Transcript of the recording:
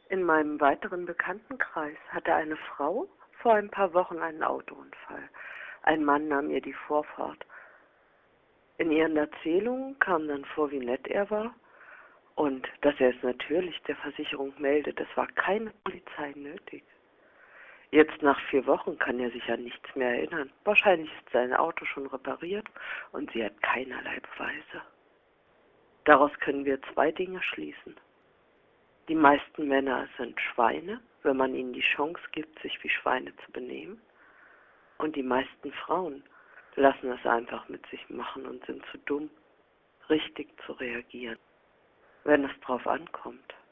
In meinem weiteren Bekanntenkreis hatte eine Frau vor ein paar Wochen einen Autounfall. Ein Mann nahm ihr die Vorfahrt. In ihren Erzählungen kam dann vor, wie nett er war und dass er es natürlich der Versicherung meldet. Es war keine Polizei nötig. Jetzt nach 4 Wochen kann er sich an nichts mehr erinnern. Wahrscheinlich ist sein Auto schon repariert und sie hat keinerlei Beweise. Daraus können wir 2 Dinge schließen. Die meisten Männer sind Schweine, wenn man ihnen die Chance gibt, sich wie Schweine zu benehmen. Und die meisten Frauen lassen es einfach mit sich machen und sind zu dumm, richtig zu reagieren, wenn es drauf ankommt.